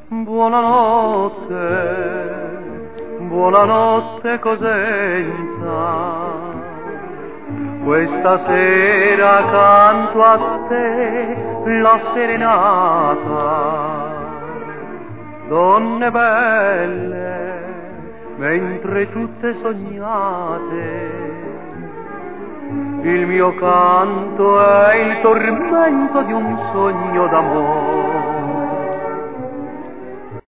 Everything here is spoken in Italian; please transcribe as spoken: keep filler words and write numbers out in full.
Buonanotte, buonanotte Cosenza, questa sera canto a te la serenata. Donne belle, mentre tutte sognate, il mio canto è il tormento di un sogno d'amore.